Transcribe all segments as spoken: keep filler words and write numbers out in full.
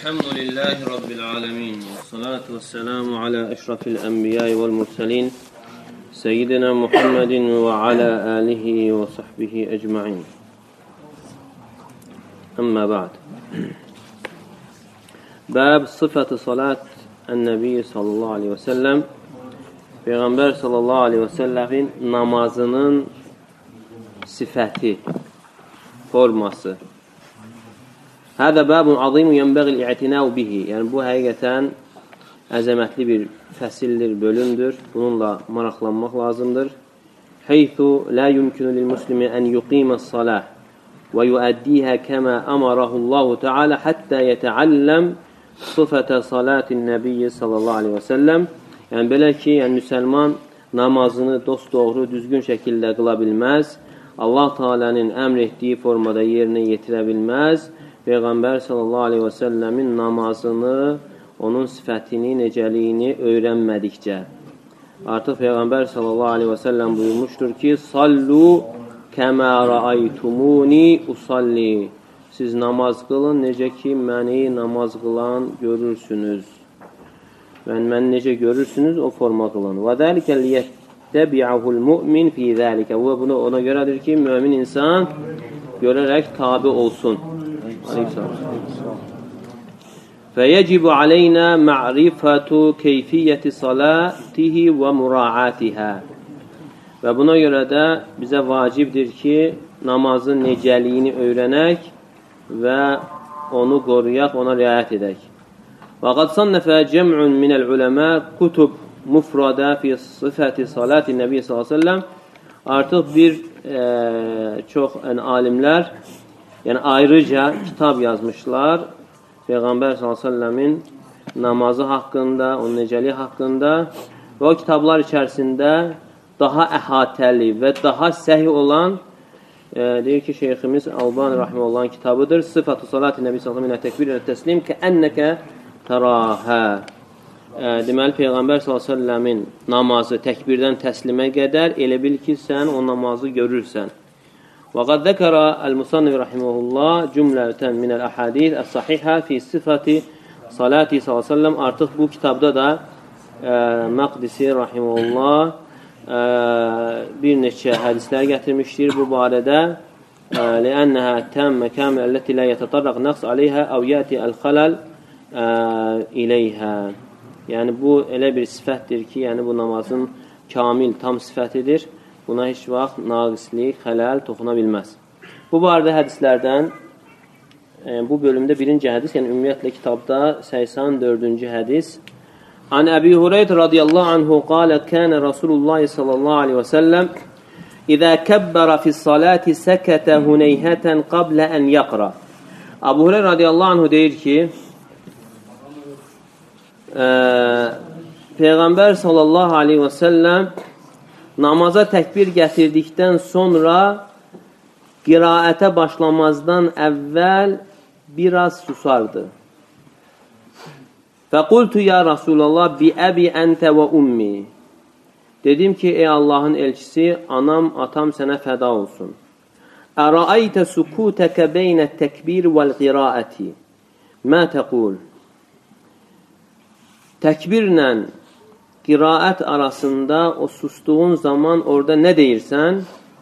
Elhamdülillahi Rabbil alemin. Salatu vesselamu ala eşrafil enbiyai vel mursalin. Seyyidina Muhammedin ve ala alihi ve sahbihi ecma'in. Amma ba'd. Bab sıfatı salat en-nebi sallallahu aleyhi ve sellem. Peygamber sallallahu aleyhi ve sellemin namazının sifəti, forması. Hədə bəbun azimun yənbəğil i'tinəu bihi. Yəni, bu həqiqətən əzəmətli bir fəsildir, bölümdür. Bununla maraqlanmaq lazımdır. Heythu la yumkinu lil muslimi ən yuqiməs salah və yuəddihə kəmə əmarahullahu teala həttə yətəalləm sıfətə salatin nəbiyyi sallallahu aleyhi və səlləm. Yəni, belə ki, yəni, müsəlman namazını dosdoğru, düzgün şəkildə qıla bilməz. Allah Teala'nın əmr etdiyi formada yerinə yetirə bilməz. Peyğəmbər sallallahu aleyhi və səlləmin namazını, onun sifətini, necəliyini öyrənmədikcə. Artıq Peyğəmbər sallallahu aleyhi və səlləm buyurmuşdur ki, Sallu kəmə rəaytumuni usalli. Siz namaz qılın, necə ki, məni namaz qılan görürsünüz. Yəni, məni necə görürsünüz, o forma qılın. Və dəlikə liyyətəbi'ahul mu'min fi zəlikə. Bu, bunu ona görədir ki, mümin insan görərək tabi olsun. فَيَجِبُ عَلَيْنَا مَعْرِفَةُ كَيْفِيَّةِ صَلَاتِهِ وَمُرَاعَاتِهَا. Və buna görə də bizə vacibdir ki, namazın necəliyini öyrənək və onu qoruyaq, ona riayət edək. وَقَدْ صَنَّفَ جَمْعٌ مِنَ الْعُلَمَاء كُتُبْ مُفْرَدَ فِي صِفَةِ صَلَاتِ النَّبِيِّ sallallahu aleyhi ve sellem. Artıq bir e, çox yəni, alimlər yəni ayrıca kitab yazmışlar Peyğəmbər sallallahu aleyhi ve sellemin namazı haqqında, onun necəliyi haqqında və o kitablar içərisində daha əhatəli və daha səhi olan e, deyir ki, Şeyximiz Albani Rahiməhullahın kitabıdır. Sıfatı salat-ı Nəbi sallallahu aleyhi ve sellem təkbir və təslim ki, ənnəkə tərahə. E, deməli, Peyğəmbər sallallahu aleyhi ve sellemin namazı təkbirdən təslimə qədər elə bil ki, sən o namazı görürsən. وقد ذكر المصنف رحمه الله جملة من الأحاديث الصحيحة في صفة صلاة صلى الله عليه وسلم. Artıq bu kitabda da e, Maqdisi rahimehullah e, bir neçə hədislər gətirmişdir bu barədə. لأنها تامة كاملة التي لا يتطرق نقص عليها أو يأتي الخلل إليها. Yəni bu elə bir sifətdir ki, yəni bu namazın kamil, tam sifətidir. Buna heç vaxt naqislik, xələl toxuna bilməz. Bu barədə hədislərdən e, bu bölümdə birinci hədis, yəni ümumiyyətlə kitabda səksən dördüncü hədis. An Əbi Hureyra radiyallahu anhu qalə kənə Rasulullah sallallahu aleyhi və səlləm İzə kəbbərə fis-salati səkətə huneyhətən qablə ən yaqra. Əbu Hureyra radiyallahu anhu deyir ki, e, Peyğəmbər sallallahu aleyhi və səlləm namaza təkbir gətirdikdən sonra qiraətə başlamazdan əvvəl biraz susardı. Fəqultu ya Rasulallah bi əbi əntə və ummi. Dedim ki, ey Allahın elçisi, anam, atam sənə fəda olsun. Ərəaytə sukutəkə beynə təkbir vəl qiraəti. Mə təqul. Təkbirlə qiraət arasında o sustuğun zaman orada nə deyirsən?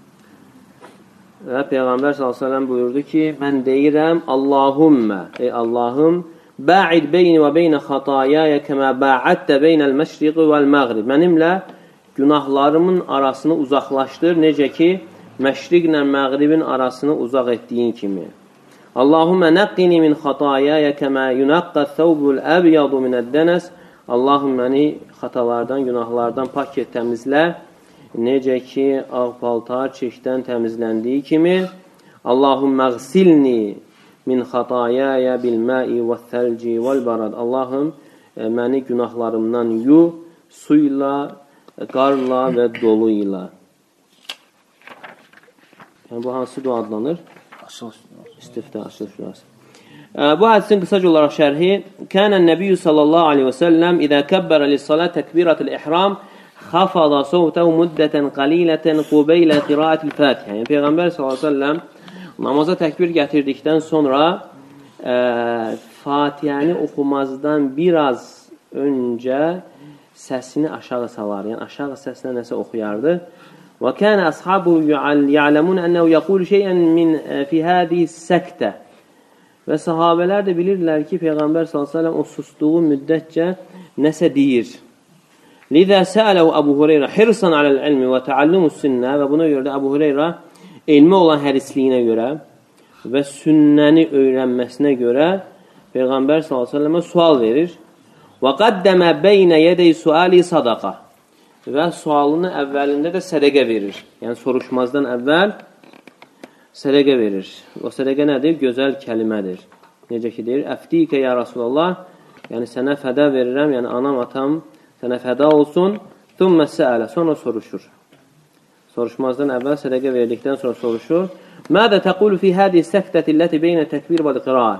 Və Peyğəmbər sallallahu aleyhi ve sellem buyurdu ki, mən deyirəm, Allahummə, ey Allahım, bə'id beyni və beynə xatayaya kəmə bə'əddə beynəl məşriqi vəl-məğrib. Mənimlə günahlarımın arasını uzaqlaşdır, necə ki, məşriqlə məğribin arasını uzaq etdiyin kimi. Allahummə nəqqini min xatayaya kəmə yunəqqə thəvbul əbyadu minəd-dənəs. Allahım məni xatalardan, günahlardan pak et, təmizlə. Necə ki, ağ paltar çirkdən təmizləndiyi kimi. Allahum məğsilni min xatayaya bil-mə'i və-thəlci vəl-barad. Allahım, məni günahlarımdan yu, suyla, qarla və dolu ilə. Yəni, bu hansı dua adlanır? İstiftah, açılış duası. Bu hədisin qısaca olaraq şərhi Kənən Nəbiyyü sallallahu aleyhi və səlləm İzə kəbbərə lissalat təkbiratul ihram xafada sovtəhu müddətən qalilətən qubeylə qiraətil fətihə. Yəni Peyğəmbər sallallahu aleyhi və səlləm namaza təkbir gətirdikdən sonra e, Fatihəni oxumazdan biraz öncə səsini aşağı salar. Yəni aşağı səslə nəsə oxuyardı. Və kana ashabu ya'lamun ennehu yaqulu şey'an min fi hadihi sakta. Və sahabelər də bilirdilər ki, Peyğəmbər sallallahu əleyhi və səlləm o sustuğu müddətcə nəsə deyir. Liza sa'alahu Abu Hurayra hirsan alal-ilmi və ta'allumus-sunnə, və buna görə də Abu Hurayra elmə olan hərisliyinə görə və sünnəni öyrənməsinə görə Peyğəmbər sallallahu əleyhi və səlləmə sual verir. Və qaddama beyne yeday suali sadaqa. Və sualını əvvəlində də sədəqə verir. Yəni soruşmazdan əvvəl sədəqə verir. O sədəqə nədir? Gözəl kəlimədir. Necə ki deyir? Əftikə ya Rasulallah. Yəni sənə fəda verirəm. Yəni anam, atam sənə fəda olsun. Thumma səələ. Sonra soruşur. Soruşmazdan əvvəl sədəqə verdikdən sonra soruşur. Mədə təqulu fi hədi səktəti ləti beynə təkbir və qiraə.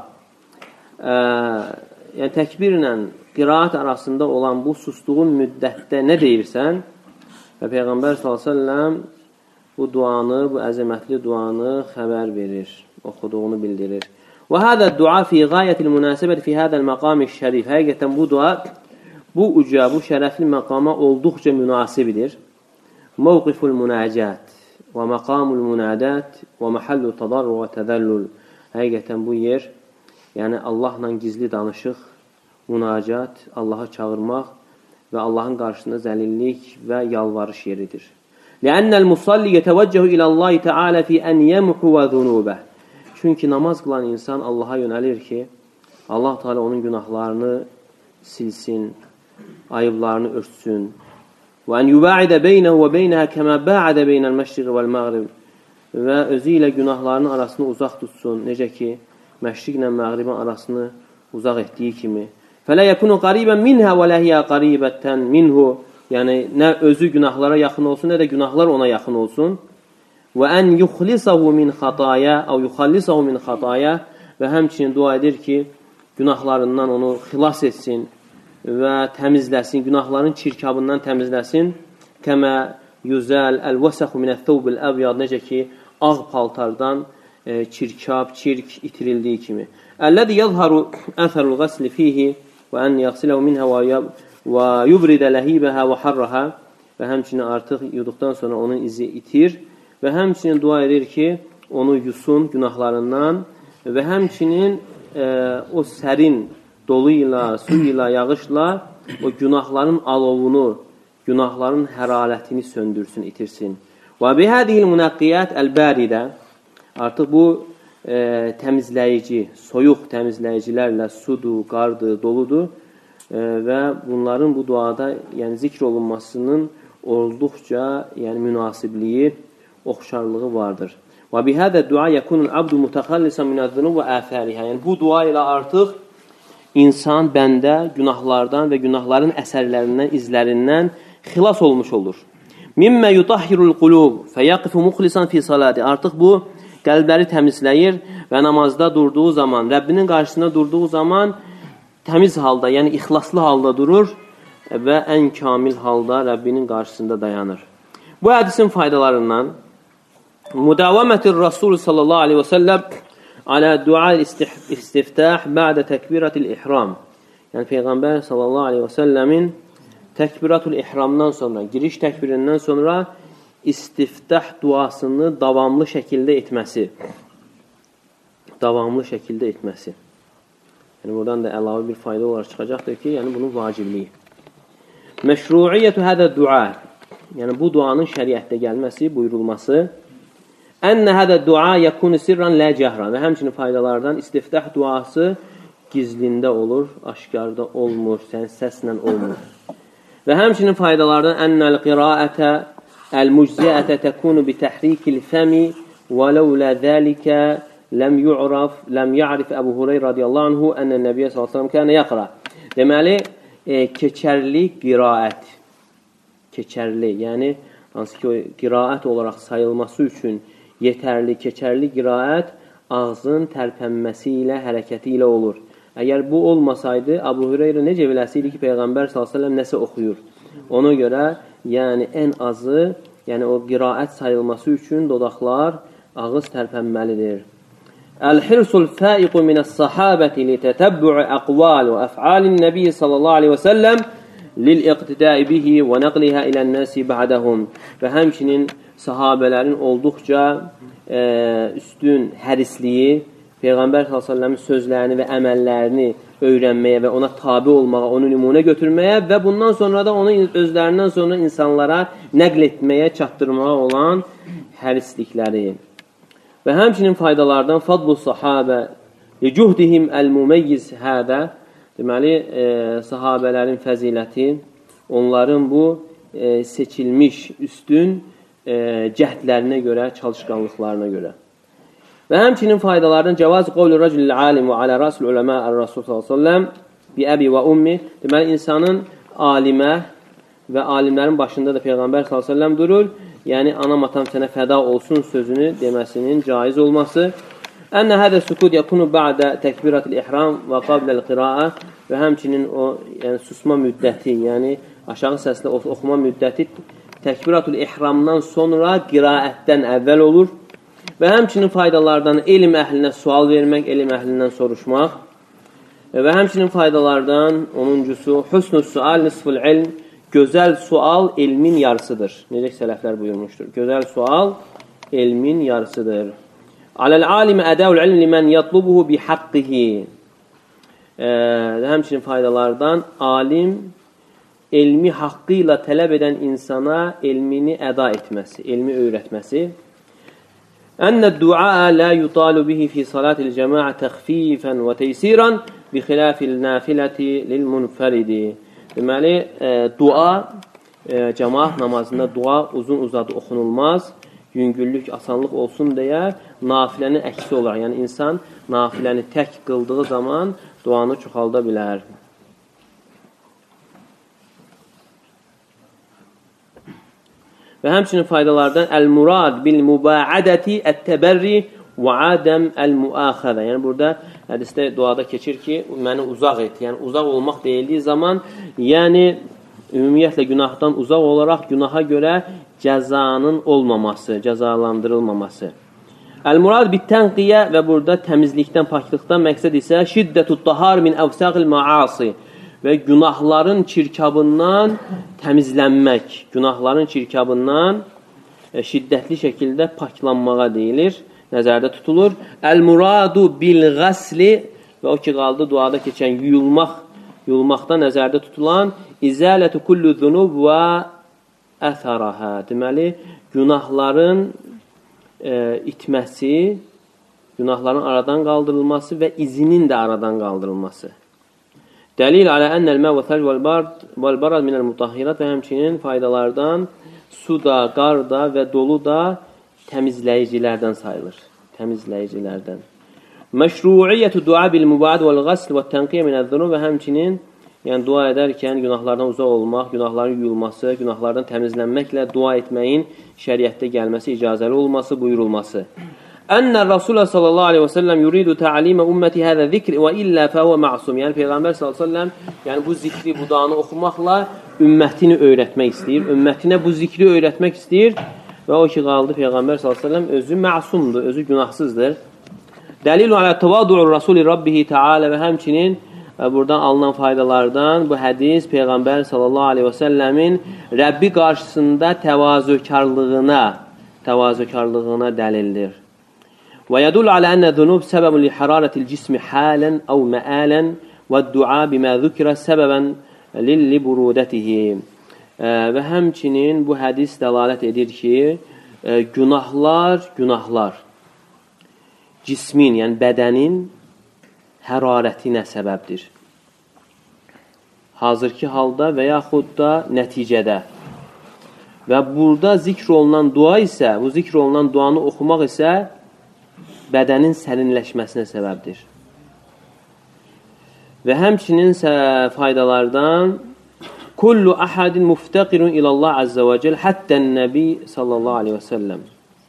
Yəni təkbirlə qiraat arasında olan bu sustuğun müddətdə nə deyirsən? Və Peyğəmbər sallallahu əleyhi və səlləm bu duanı, bu əzəmətli duanı xəbər verir, oxuduğunu bildirir. Və hədə dua fi qayətil münasibəti fi hədəl məqam-ı şərif. Həqiqətən bu dua, bu uca, bu şərəfli məqama olduqca münasibidir. Mövqiful münacat və məqamul münadat və məhəllu tadarru və tədəllül. Həqiqətən bu yer, yəni Allahla gizli danışıq, münacat, Allaha çağırmaq və Allahın qarşısında zəlillik və yalvarış yeridir. Lənnəl musalli yetevəccehu ilallahi Teala fi ən yemhu və zunubə. Çünki namaz qılan insan Allaha yönəlir ki, Allah Teala onun günahlarını silsin, ayıblarını örtsün. Və ən yuba'idə beynəhu və beynəhə kəmə ba'adə beynəl məşriq vəl-məğrib. Və özü ilə günahlarının arasını uzaq tutsun. Necə ki, məşriqlə məğribin arasını uzaq etdiyi kimi. Fələ yəkunu qaribən minhə və ləhiyyə qaribətən minhu. Yəni, nə özü günahlara yaxın olsun, nə də günahlar ona yaxın olsun. Və ən yuxlisahu min xataya, əv yuxallisahu min xataya. Və həmçinin dua edir ki, günahlarından onu xilas etsin və təmizləsin, günahların çirkabından təmizləsin. Kəmə yüzəl əl-vəsəxu minət-thawbil əbyad. Necə ki, ağ paltardan e, çirkab, çirk itirildiyi kimi. Əlləzi yazharu əsərul qasli fihi və ən yaxsiləhu minhə və yubridə ləhibəhə və harrahə. Və həmçinin artıq yuduqdan sonra onun izi itir. Və həmçinin dua edir ki, onu yusun günahlarından və həmçinin e, o sərin dolu ilə, su ilə, yağışla o günahların alovunu, günahların hərarətini söndürsün, itirsin. Və bihədihil münaqqiyat əl-bəridə. Artıq bu e, təmizləyici, soyuq təmizləyicilərlə sudur, qardır, doludur e, və bunların bu duada yəni, zikr olunmasının olduqca yəni, münasibliyi, oxşarlığı vardır. Və bihədə dua yəkunul abdu mutəxallisən minəz-zunub və əfərihə. Yəni, bu dua ilə artıq insan, bəndə günahlardan və günahların əsərlərindən, izlərindən xilas olmuş olur. Mimmə yutahhirul qulub fəyəqifu muxlisan fi salati. Artıq bu qəlbləri təmizləyir və namazda durduğu zaman, Rəbbinin qarşısında durduğu zaman təmiz halda, yəni ixlaslı halda durur və ən kamil halda Rəbbinin qarşısında dayanır. Bu hədisin faydalarından müdavəmətir Rasul sallallahu aleyhi və səlləm alə dual istiftah bə'də təkbiratil ihram. Yəni Peyğəmbər sallallahu aleyhi və səlləmin təkbiratul ihramdan sonra, giriş təkbirindən sonra istiftah duasını davamlı şəkildə etməsi. Davamlı şəkildə etməsi. Yəni, buradan da əlavə bir fayda olaraq çıxacaqdır ki, yəni bunun vacibliyi. Məşruiyyətü hədə dua. Yəni, bu duanın şəriətdə gəlməsi, buyurulması. Ənə hədə dua yəkunu sirran lə cəhran. Və həmçinin faydalardan istiftah duası gizlində olur, aşkarda olmur, sən səslə olmur. Və həmçinin faydalardan ənəl qiraətə əl-mucziətə təkunu bitəhrikil fəmi və ləulə zəlikə ləm yu'raf, ləm ya'rif Əbu Hureyr radiyallahu anhu ənə nəbiyyə sallallahu aleyhi ve sellem kənə yəqra. Deməli, e, keçərli qiraət. Keçərli, yəni hansı ki, o qiraət olaraq sayılması üçün yetərli, keçərli qiraət ağzın tərpənməsi ilə, hərəkəti ilə olur. Əgər bu olmasaydı, Əbu Hüreyrə necə biləsiydi ki, Peyğəmbər sallallahu əleyhi və səlləm nəsə oxuyur? Ona görə, yəni ən azı, yəni o qiraət sayılması üçün dodaqlar, ağız tərpənməlidir. El-hirsul faiqu mine's-sahabeti li tetabbu'i aqwal ve af'alin nebi sallallahu aleyhi ve sellem lil-iqtidai bihi və nəqliha ilən-nasi ba'dahum. Və həmçinin sahabələrin olduqca e, üstün hərisliyi Peyğəmbər sallallahu əleyhi və səlləmin sözlərini və əməllərini öyrənməyə və ona tabe olmağa, onu nümunə götürməyə və bundan sonra da onu özlərindən sonra insanlara nəql etməyə, çatdırmağa olan hərislikləri. Və həmçinin faydalardan fadlu sahabə licuhdihim el-mumeyyiz hədə, deməli, e, sahabələrin fəziləti, onların bu e, seçilmiş üstün e, cəhdlərinə görə, çalışqanlıqlarına görə. Və həmçinin faydalardan cəvaz qovlu rəculil alim və alə rasul uləmə ər-rasul sallallahu əleyhi və səlləm bi əbi və ummi. Deməli, insanın alimə və alimlərin başında da Peyğəmbər sallallahu əleyhi və səlləm durur. Yəni, anam atam sənə fəda olsun sözünü deməsinin caiz olması. Ənə hədə sükud yakunu ba'də təkbiratil ihram və qabləl qiraə. Və həmçinin o, yəni, susma müddəti, yəni aşağı səslə oxuma müddəti təkbiratul ihramdan sonra qiraətdən əvvəl olur. Və həmçinin faydalardan elm əhlinə sual vermək, elm əhlindən soruşmaq. Və həmçinin faydalardan onuncusu husnus sual nisful ilm, gözəl sual elmin yarısıdır. Necə sələflər buyurmuşdur. Gözəl sual elmin yarısıdır. Aləl alimə ədəul ilm limən yatlubuhu bi haqqihi. Həmçinin faydalardan alim elmi haqqı ilə tələb edən insana elmini əda etməsi, elmi öyrətməsi. Ənə du'a la yutalu bihi fi salatil cəmaə təxfifən və teysiran bi xilafil nafiləti lil munfəridi. Deməli, e, dua, e, cəmaat namazında dua uzun uzadı oxunulmaz, yüngüllük, asanlıq olsun deyə nafilənin əksi olaraq, yəni insan nafiləni tək qıldığı zaman duanı çoxalda bilər. Və həmçinin faydalardan əl-murad bil-mübaədəti ət-təbərri və adəm əl-müəxədə. Yəni, burada hədisdə, duada keçir ki, məni uzaq et. Yəni, uzaq olmaq deyildiyi zaman, yəni, ümumiyyətlə günahdan uzaq olaraq günaha görə cəzanın olmaması, cəzalandırılmaması. Əl-murad bit-tənqiyə və burada təmizlikdən, paklıqdan məqsəd isə şiddətut tahar min əvsəqil maasi. Və günahların çirkabından təmizlənmək, günahların çirkabından e, şiddətli şəkildə paklanmağa deyilir, nəzərdə tutulur. Əl-muradu bil-qəsli və o ki, qaldı duada keçən yuyulmaq, yuyulmaqda nəzərdə tutulan izalətü kullu zunub və əthərəhə. Deməli, günahların e, itməsi, günahların aradan qaldırılması və izinin də aradan qaldırılması. Dəlil alə ənəl mə və thəc vəl-barad minəl mutahhirat və həmçinin faydalardan su da, qar da və dolu da təmizləyicilərdən sayılır. Təmizləyicilərdən. Məşru'iyyətü dua bil-mübaad vəl-qəsl və tənqiyə minəl-zunub və həmçinin yəni dua edərkən günahlardan uzaq olmaq, günahların yuyulması, günahlardan təmizlənməklə dua etməyin şəriətdə gəlməsi, icazəli olması, buyurulması. Ənə Rasulullah sallallahu aleyhi və səlləm yuridu tə'alimə ümməti hədə zikr və illə fəhvə ma'sum. Yəni Peyğəmbər sallallahu aleyhi və səlləm yəni, bu zikri, bu duanı oxumaqla ümmətini öyrətmək istəyir. Ümmətinə bu zikri öyrətmək istəyir və o ki, qaldı Peyğəmbər sallallahu aleyhi və səlləm özü məsumdur, özü günahsızdır. Dəlilu alə təvadu'ur Rasuli Rabbihi Teala və həmçinin buradan alınan faydalardan bu hədis Peyğəmbər sallallahu aleyhi və səlləmin Rəbbi qarşısında təvazökarlığına, təvazökarlığına dəlildir. Və yədul alə ənə zunub səbəbun li hərarətil cismi halən əv məələn və dua bimə zükirə səbəbən lilli burudətihi. Və həmçinin bu hədis dəlalət edir ki, günahlar, günahlar cismin, yəni bədənin hərarətinə səbəbdir. Hazırki halda və yaxud da nəticədə. Və burada zikr olunan dua isə, bu zikr olunan duanı oxumaq isə bədənin sərinləşməsinə səbəbdir. Və həmçinin faydalardan kullu ahadin muftaqirun ilallah azza və cəl həttən nəbi sallallahu aleyhi və səlləm.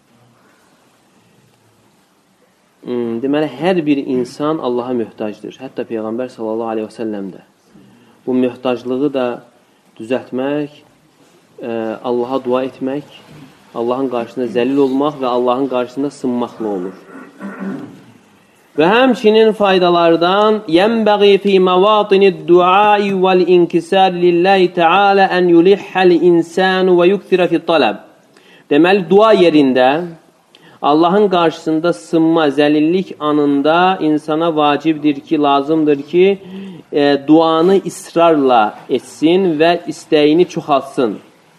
Hmm, deməli, hər bir insan Allaha möhtacdır. Hətta Peyğəmbər sallallahu aleyhi və səlləm də. Bu möhtaclığı da düzəltmək, e, Allaha dua etmək, Allahın qarşısında zəlil olmaq və Allahın qarşısında sınmaqla olur. Və həmçinin faydalardan yənbəği fi məvatinid duai vəl inkisar lillahi ta'ala ən yulihhəl insanu və yukthira fi talab. Deməli, dua yerində Allahın qarşısında sınma, zəlillik anında insana vacibdir ki, lazımdır ki, e, duanı israrla etsin və istəyini çoxaltsın.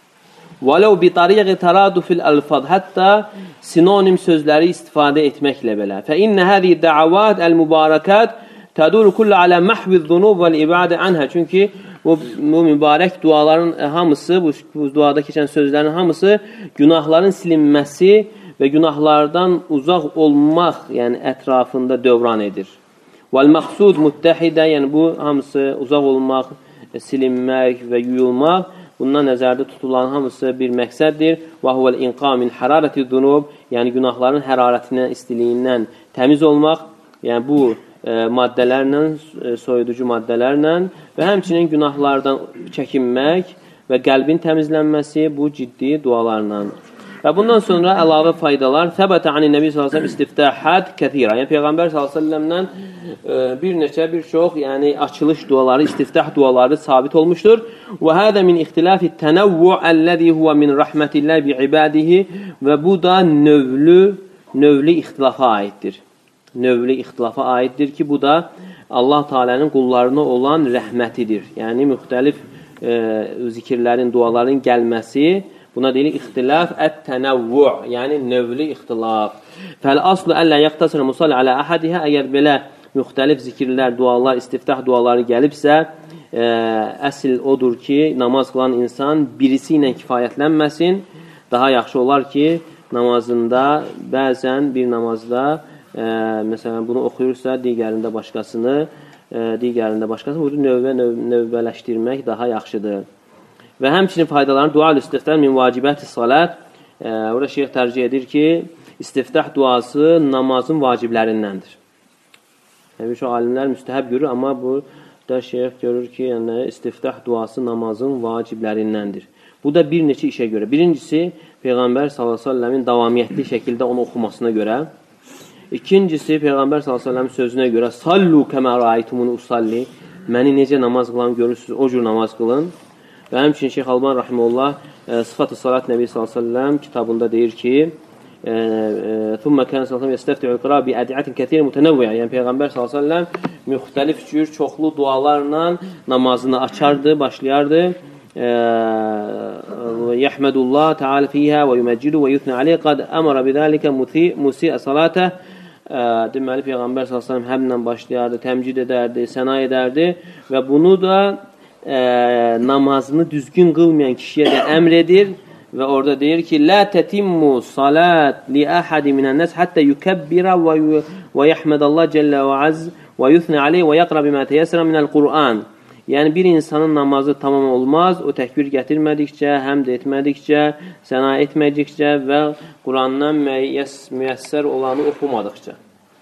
وَلَوْ بِطَرِيقِ تَرَادُفِ الْأَلْفَاظ Hətta sinonim sözləri istifadə etməklə belə. فَإِنَّ هَذِهِ الدَّعَوَاتِ الْمُبَارَكَاتِ تَدُورُ كُلَّ عَلَى مَحْوِ الذُّنُوبِ وَالْإِبْعَادِ عَنْهَا Çünki bu, bu mübarək duaların hamısı, bu, bu duada keçən sözlərin hamısı günahların silinməsi və günahlardan uzaq olmaq, yəni ətrafında dövran edir. وَالْمَقْسُودِ مُتَّحِدَ Yəni bu hamısı uzaq olmaq, silinmək və yuyulmaq. Bundan nəzərdə tutulan hamısı bir məqsəddir. وَهُوَ الْاِنْقَامِ مِنْ حَرَارَةِ الذُّنُوبِ Yəni günahların hərarətindən, istiliyindən təmiz olmaq. Yəni bu e, maddələrlə, e, soyuducu maddələrlə və həmçinin günahlardan çəkinmək və qəlbin təmizlənməsi bu ciddi dualarla. Və bundan sonra əlavə faydalar. Səbətə ani Nəbi sallallahu əleyhi və səlləm istiftahət kəthira. Yəni Peyğəmbər sallallahu əleyhi və səlləmdən bir neçə, bir çox, yəni açılış duaları, istiftah duaları sabit olmuşdur. Və hədə min ixtilafi tənəvvu əlləzi huwa min rahmetillah bi ibadihi və bu da növlü, növlü ixtilafa aiddir. Növlü ixtilafa aiddir ki, bu da Allah Teala'nın qullarına olan rəhmətidir. Yəni müxtəlif e, zikirlərin, duaların gəlməsi buna deyilir ixtilaf ət-tənəvvu, yəni növlü ixtilaf. Fəl-aslu əllə yəqtasir musalli alə əhədihə əgər belə müxtəlif zikirlər, dualar, istiftah duaları gəlibsə, ə, əsl odur ki, namaz qılan insan birisi ilə kifayətlənməsin. Daha yaxşı olar ki, namazında, bəzən bir namazda, ə, məsələn, bunu oxuyursa, digərində başqasını, ə, digərində başqasını, bunu növbə, növ, növbələşdirmək daha yaxşıdır. Və həmçinin faydalarını dua-ül istiftah min vacibəti salat. Burada şeyx tərcih edir ki, istiftah duası namazın vaciblərindəndir. Yəni, bir çox alimlər müstəhəb görür, amma burada şeyx görür ki, yəni, istiftah duası namazın vaciblərindəndir. Bu da bir neçə işə görə. Birincisi, Peyğəmbər sallallahu əleyhi və səlləmin davamiyyətli şəkildə onu oxumasına görə. İkincisi, Peyğəmbər sallallahu əleyhi və səlləmin sözünə görə sallu kəmə rəaytumuni usalli məni necə namaz qılan görürsünüz, o cür namaz qılın. Və həmçinin Şeyx Alban Rahimullah Sıfat-ı Salat Nəbi sallallahu əleyhi və səlləm kitabında deyir ki, "Thumma kana sallallahu əleyhi və səlləm yestəfti'u qira bi ad'i'atin kəsirə mutanawwi'a." Yəni Peyğəmbər sallallahu əleyhi və səlləm müxtəlif cür çoxlu dualarla namazını açardı, başlayardı. "Yahmedullah Teala fiha və yumeccidu və yuthni alayhi qad amara bizalika musii'a salata." Deməli Peyğəmbər sallallahu əleyhi və səlləm həmlə başlayardı, təmcid edərdi, səna edərdi və bunu da Ə, namazını düzgün qılmayan kişiyə də əmr edir və orada deyir ki, "La tatimmu salat li ahadi minan-nas hatta yukabbira və yahmadallah celle və az və yuthni alayhi və yaqra bima tayassara minəl-Qur'an." Yəni bir insanın namazı tamam olmaz, o təkbir gətirmədikcə, həmd etmədikcə, səna etmədikcə və Qurandan müyəssər olanı oxumadıqca.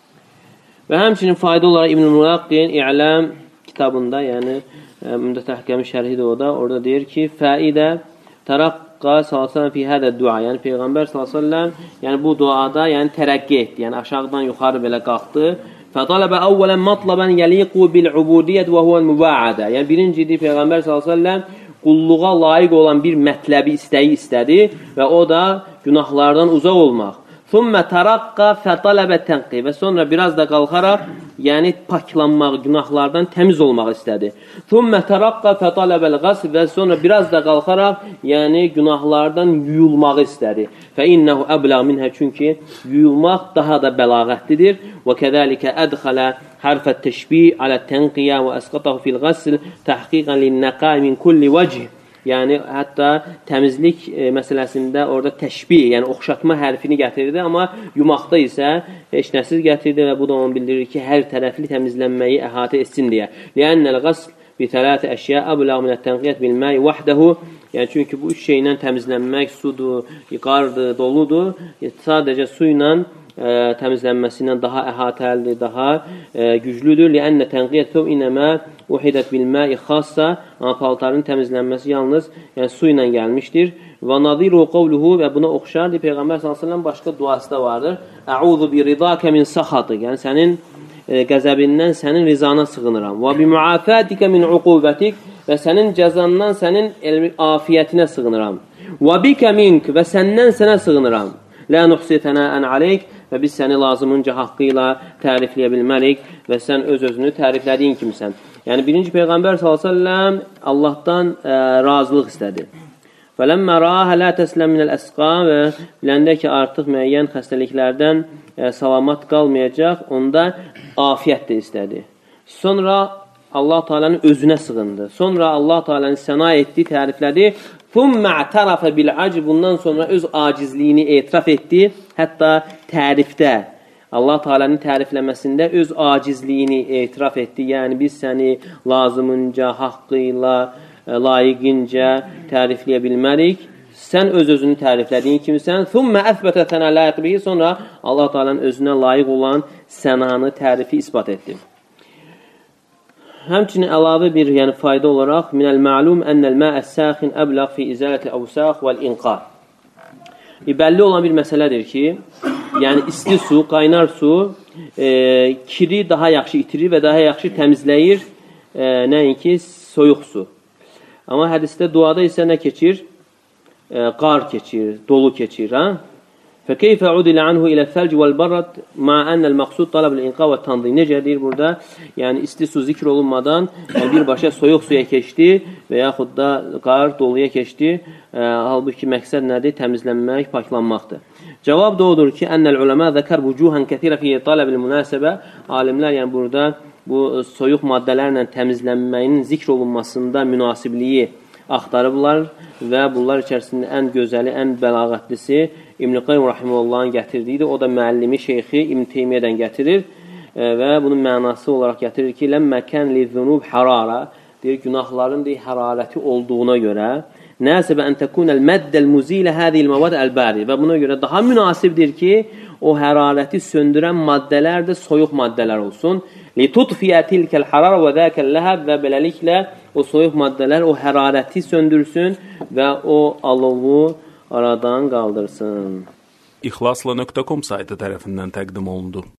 Və həmçinin fayda olaraq İbn-i Mulaqqin İ'lam kitabında, yəni Ümdə Təhkəmi şərhidir o da, orada deyir ki, fəidə tərəqqa sallallahu fi hədə dua, yəni Peyğəmbər sallallahu yəni bu duada yəni tərəqqi etdi, yəni aşağıdan yuxarı belə qalxdı. Fətalabə əvvələn matlabən yəliqu bil-ubudiyyət və huvəl-mübəadə. Yəni birincidir Peyğəmbər sallallahu qulluğa layiq olan bir mətləbi istəyi istədi və o da günahlardan uzaq olmaq. Thumma taraqqa fatalaba tanqi və sonra biraz da qalxaraq, yəni paklanmaq, günahlardan təmiz olmaq istədi. Thumma taraqqa fatalabal ghasl və sonra biraz da qalxaraq, yəni günahlardan yuyulmağı istədi. Fə innehu əbləğ minhə çünki yuyulmaq daha da bəlağətlidir. Və kəzəlikə ədxalə harfət təşbih alə tanqiyə və əsqatahu fil ghasl təhqiqan lin-nəqa min kulli vəcih. Yəni, hətta təmizlik e, məsələsində orada təşbih, yəni oxşatma hərfini gətirdi, amma yumaqda isə heç nəsiz gətirdi və bu da onu bildirir ki, hər tərəfli təmizlənməyi əhatə etsin deyə. Lənnəl qasl bi thalath əşya əbləğ minət tənqiyyət bil-mə'i vəhdəhu. Yəni, çünki bu üç şeylə təmizlənmək sudur, qardır, doludur. Sadəcə su ilə ə, təmizlənməsindən daha əhatəlidir, daha ə, güclüdür. Lənnə tənqiyyət thum inəmə uhidət bil-mə'i xassa. Amma paltarın təmizlənməsi yalnız yəni, su ilə gəlmişdir. Və nadiru qavluhu və buna oxşardır. Peyğəmbər sallallahu əleyhi və səlləm başqa duası da vardır. Əuzu bi ridaka min saxatı. Yəni sənin e, qəzəbindən sənin rizana sığınıram. Və bi muafatika min uqubatik və sənin cəzandan sənin afiyyətinə sığınıram. Və bika mink və səndən sənə sığınıram. La nuhsi thana'an alayk və biz səni lazımınca haqqı ilə tərifləyə bilmərik və sən öz-özünü təriflədiyin kimisən. Yəni birinci Peyğəmbər sallallahu əleyhi və səlləm Allahdan ə, razılıq istədi. Fələmmə ra'aha la təsləm minəl əsqam və biləndə ki, artıq müəyyən xəstəliklərdən ə, salamat qalmayacaq, onda afiyyət də istədi. Sonra Allah Teala'nın özünə sığındı. Sonra Allah Teala'nın səna etdi, təriflədi. ثُمَّ اَعْتَرَفَ بِالْعَجْبِ Bundan sonra öz acizliyini etiraf etdi. Hətta tərifdə, Allah Teala'nın tərifləməsində öz acizliyini etiraf etdi. Yəni biz səni lazımınca, haqqıyla, layiqincə tərifləyə bilmərik. Sən öz-özünü təriflədiyin kimisən. ثُمَّ أَثْبَتَ ثَنَا لَيْقِ بِهِ Sonra Allah Teala'nın özünə layiq olan sənanı, tərifi isbat etdi. Həmçinin əlavə bir yəni fayda olaraq minəl ma'lum ennel ma'əs saxin əblaq fi izalati awsaq vel inqa. Bəlli olan bir məsələdir ki, yəni isti su, qaynar su e, kiri daha yaxşı itirir və daha yaxşı təmizləyir, e, nəinki soyuq su. Amma hədisdə duada isə nə keçir? E, qar keçir, dolu keçir, ha? فَكَيْفَ عُدِلَ عَنْهُ إِلَى الثَّلْجِ وَالْبَرَّدِ مَا أَنَّ الْمَقْسُودِ طَلَبُ الْإِنْقَى وَالتَّنْضِيمِ Necə deyir burada? Yəni isti su zikr olunmadan yəni, birbaşa soyuq suya keçdi və yaxud da qar doluya keçdi. E, halbuki məqsəd nədir? Təmizlənmək, paklanmaqdır. Cavab da odur ki, أَنَّ الْعُلَمَا ذَكَرْ وُجُوهًا كَثِيرًا فِي طَلَبِ الْمُنَاسَبَةِ Alimlər yəni burada bu soyuq maddələrlə təmizlənməyin zikr olunmasında münasibliyi axtarıblar və bunlar içərisində ən gözəli, ən bəlağətlisi İbn-i Qayyum Rahiməllahın gətirdiyidir. O da müəllimi, şeyxi İbn Teymiyyədən gətirir e, və bunun mənası olaraq gətirir ki, Ləmmə kən li-zunub harara deyir, günahların deyir, hərarəti olduğuna görə nəsəbə ən təkunəl məddəl muzilə hədil məvad əl-bəri və buna görə daha münasibdir ki, o hərarəti söndürən maddələr də soyuq maddələr olsun. لِتُطْفِيَ تِلْكَ الْحَرَارَ وَذَاكَ اللَّهَبْ Və beləliklə o soyuq maddələr o hərarəti söndürsün və o alovu aradan qaldırsın. İxlasla nöqtə com saytı tərəfindən təqdim olundu.